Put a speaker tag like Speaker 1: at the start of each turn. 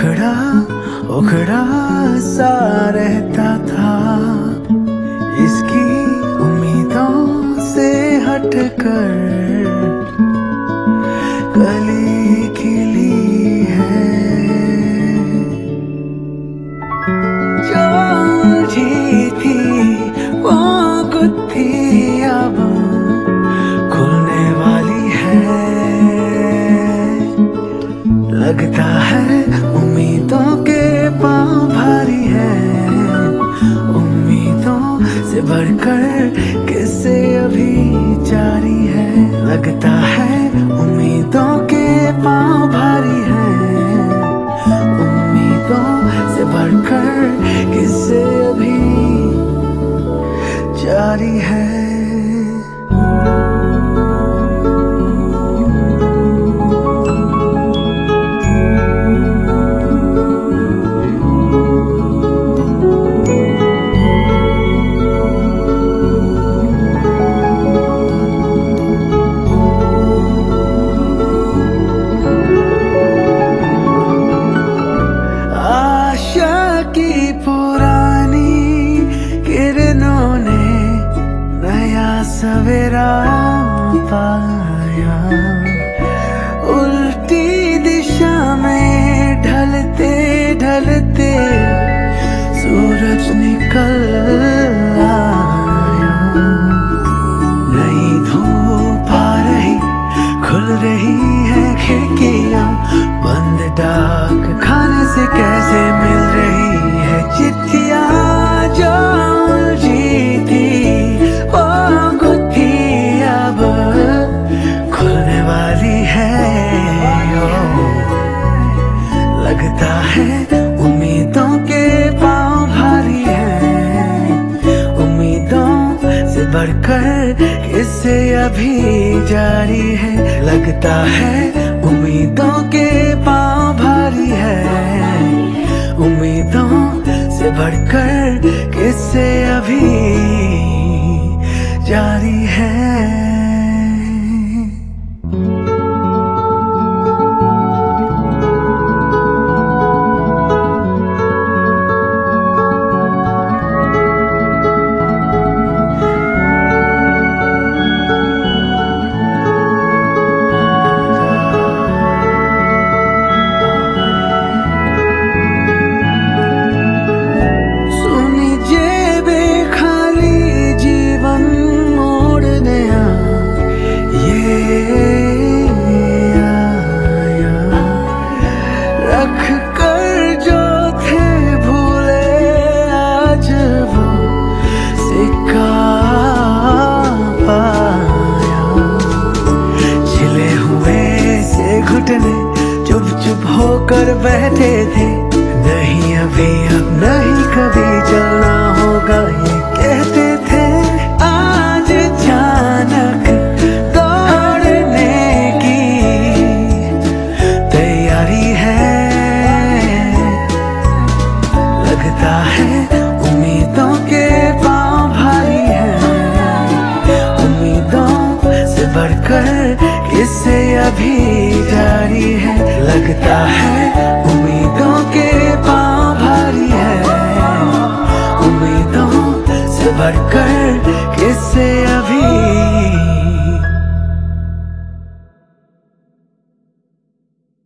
Speaker 1: उखड़ा उखड़ा सा रहता था, इसकी उम्मीदों से हटकर कली खिली है। जो उलझी थी वो गुत्थी अब खुलने वाली है। लगता है उम्मीदों के पांव भारी है, उम्मीदों से बढ़कर किस्से अभी जारी है। लगता है उम्मीदों के पांव भारी है, उम्मीदों से बढ़कर किस्से अभी जारी है। की पुरानी किरणों ने नया सवेरा पाया, उल्टी दिशा में ढलते ढलते सूरज निकल आया। नई धूप आ रही, खुल रही है खिड़कियां, बंद डाक खाने से कैसे मिल रही है चिट्ठियां। जो उलझी थी वो गुत्थी अब खुलने वाली है। लगता है उम्मीदों के पांव भारी है, उम्मीदों से बढ़कर किस्से अभी जारी है। लगता है उम्मीदों के पांव भारी है, उम्मीदों से बढ़कर किस्से अभी जारी है। चुप चुप होकर बैठे थे, नहीं अभी अब नहीं कभी चलना होगा ये कहते थे। आज अचानक दौड़ने की तैयारी है। लगता है उम्मीदों के पांव भारी है, उम्मीदों से बढ़कर किस्से अभी जारी है। लगता है उम्मीदों के पांव भारी है, उम्मीदों से बढ़कर किस्से अभी